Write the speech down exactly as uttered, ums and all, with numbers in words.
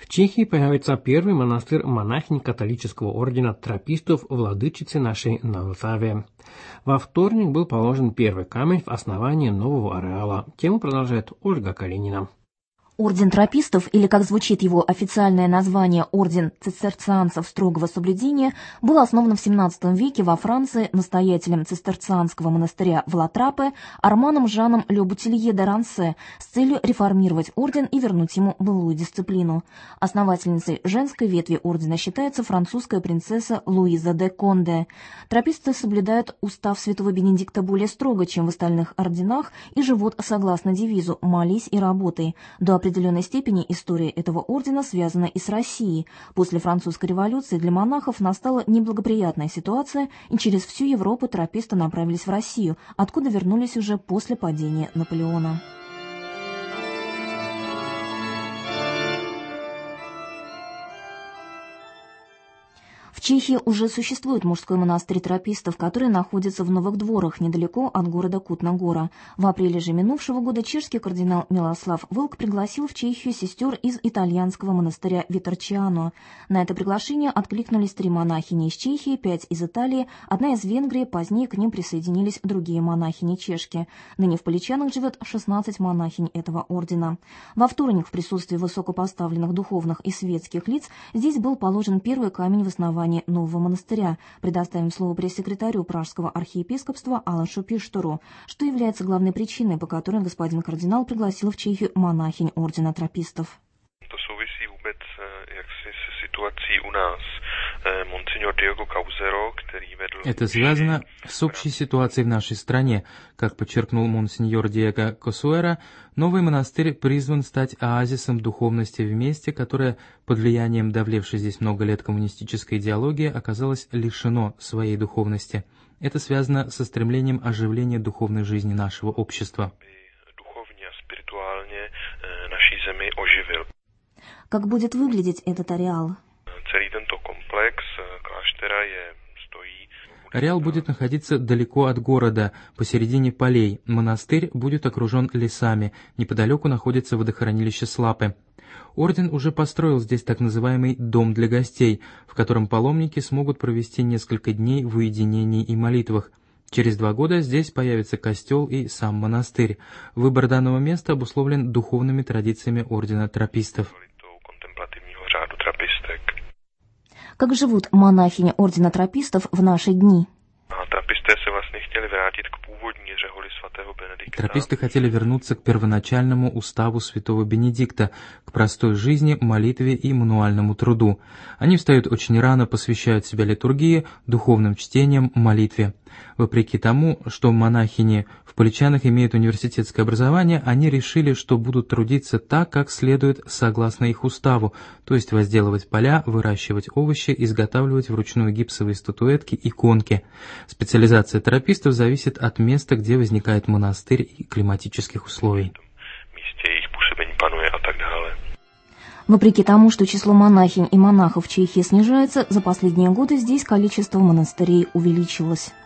В Чехии появится первый монастырь монахинь католического ордена тропистов владычицы нашей Новославия. Во вторник был положен первый камень в основании нового ареала. Тему продолжает Ольга Калинина. Орден тропистов, или как звучит его официальное название Орден цистерцианцев строгого соблюдения, был основан в семнадцатом веке во Франции настоятелем цистерцианского монастыря в Ла-Трапе Арманом Жаном Ле Бутилье де Рансе с целью реформировать орден и вернуть ему былую дисциплину. Основательницей женской ветви ордена считается французская принцесса Луиза де Конде. Трописты соблюдают устав святого Бенедикта более строго, чем в остальных орденах, и живут согласно девизу «молись и работай». До В определенной степени история этого ордена связана и с Россией. После французской революции для монахов настала неблагоприятная ситуация, и через всю Европу трописты направились в Россию, откуда вернулись уже после падения Наполеона. В Чехии уже существует мужской монастырь тропистов, который находится в Новых Дворах, недалеко от города Кутна-Гора. В апреле же минувшего года чешский кардинал Милослав Вълк пригласил в Чехию сестер из итальянского монастыря Виторчиано. На это приглашение откликнулись три монахини из Чехии, пять из Италии, одна из Венгрии, позднее к ним присоединились другие монахини-чешки. Ныне в Поличанах живет шестнадцать монахинь этого ордена. Во вторник в присутствии высокопоставленных духовных и светских лиц здесь был положен первый камень в основании нового монастыря. Предоставим слово пресс-секретарю Пражского архиепископства Алашу Пиштору, что является главной причиной, по которой господин кардинал пригласил в Чехию монахинь ордена тропистов. Это связано с общей ситуацией в нашей стране. Как подчеркнул монсеньор Диего Косуэра, новый монастырь призван стать оазисом духовности в месте, которое под влиянием давлевшей здесь много лет коммунистической идеологии оказалось лишено своей духовности. Это связано со стремлением оживления духовной жизни нашего общества. Как будет выглядеть этот ареал? Ареал будет находиться далеко от города, посередине полей. Монастырь будет окружен лесами. Неподалеку находится водохранилище Слапы. Орден уже построил здесь так называемый «дом для гостей», в котором паломники смогут провести несколько дней в уединении и молитвах. Через два года здесь появится костел и сам монастырь. Выбор данного места обусловлен духовными традициями ордена тропистов. Как живут монахини ордена тропистов в наши дни? Трописты хотели вернуться к первоначальному уставу святого Бенедикта, к простой жизни, молитве и мануальному труду. Они встают очень рано, посвящают себя литургии, духовным чтениям, молитве. Вопреки тому, что монахини в Поличанах имеют университетское образование, они решили, что будут трудиться так, как следует согласно их уставу, то есть возделывать поля, выращивать овощи, изготавливать вручную гипсовые статуэтки, иконки. Специализация тропистов зависит от места, где возникает монастырь, и климатических условий. Вопреки тому, что число монахинь и монахов в Чехии снижается, за последние годы здесь количество монастырей увеличилось.